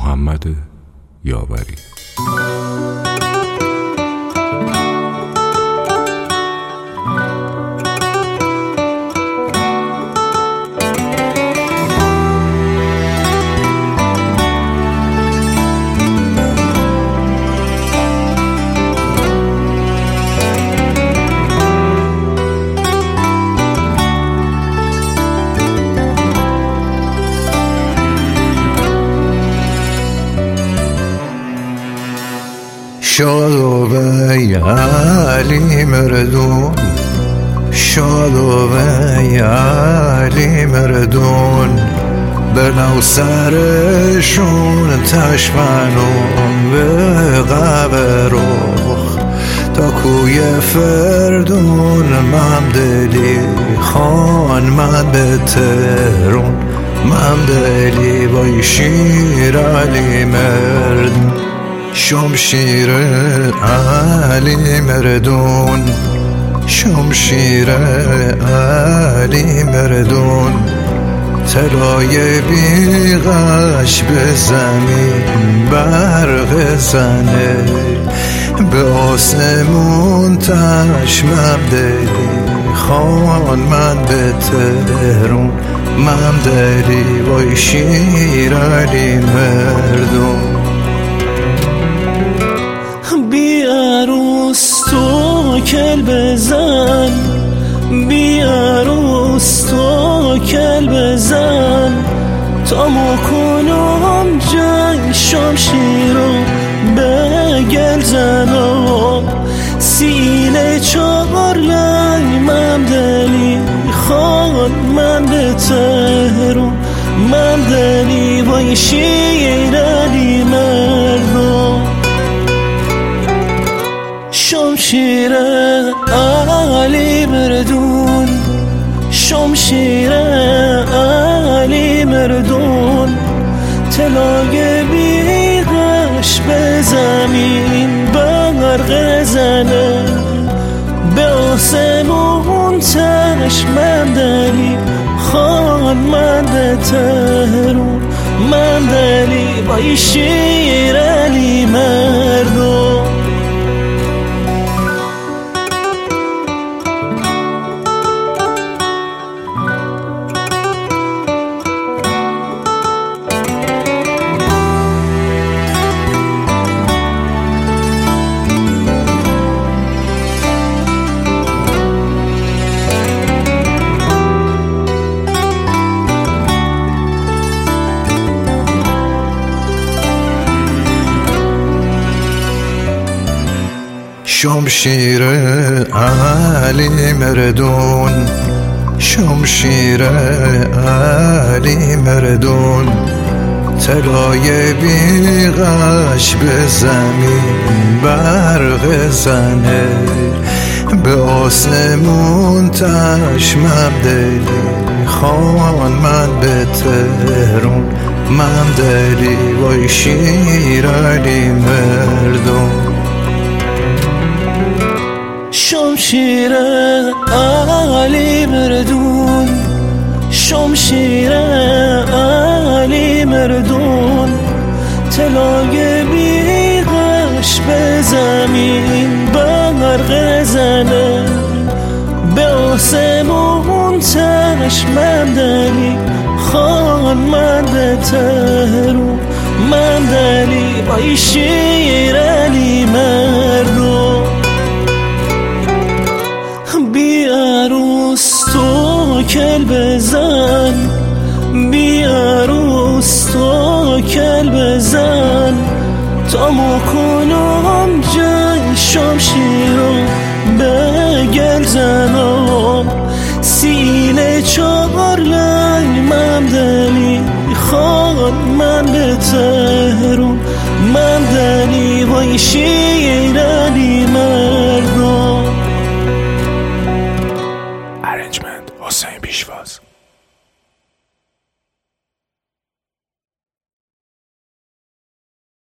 محمد یاوری. شادو ای علی مردون، شادو ای علی مردون، بلو سرشون تشمنون به قبرخ تا کوی فردون. ممدلی خان من به تهرون، ممدلی بای شیر علی مردون. شمشیر علی مردون، شمشیر علی مردون، طلای بیغش به زمین برق زنه، به آسمون تشمم دلی خان من به تهرون. ممدلی وای شیر علی مردون. بی عروس تو کل بزن، بی عروس تو کل بزن، تا مکنم جنگ شمشیرو بگل زنم. سینه چهار لنگ ممدلی خان من به تهرون. ممدلی وای شیر علی مردون. شمشیر علی مردون، شمشیر علی مردون، طلای بیغش به زمین برق زنه، به آسمون تشمم دلی خان من به تهرون. ممدلی وای شیر علی مردون. شمشیر علی مردون، شمشیر علی مردون، طلای بیغش به زمین برق زنه، به آسمون تشمم دلی خان من به تهرون. ممدلی وای شیر علی مردون. شمشیر علی مردون، شمشیر علی مردون، طلای بیغش به زمین برق زنه، به آسمون تشمم دلی خان من به تهرون. ممدلی وای شیر علی مردون. بی عروس تو کل بزن، بی عروس تو کل بزن، تا مکنم جنگ شمشیرو بگل زنم. سینه چهار لنگ ممدلی خان من به تهرون. ممدلی وای شیر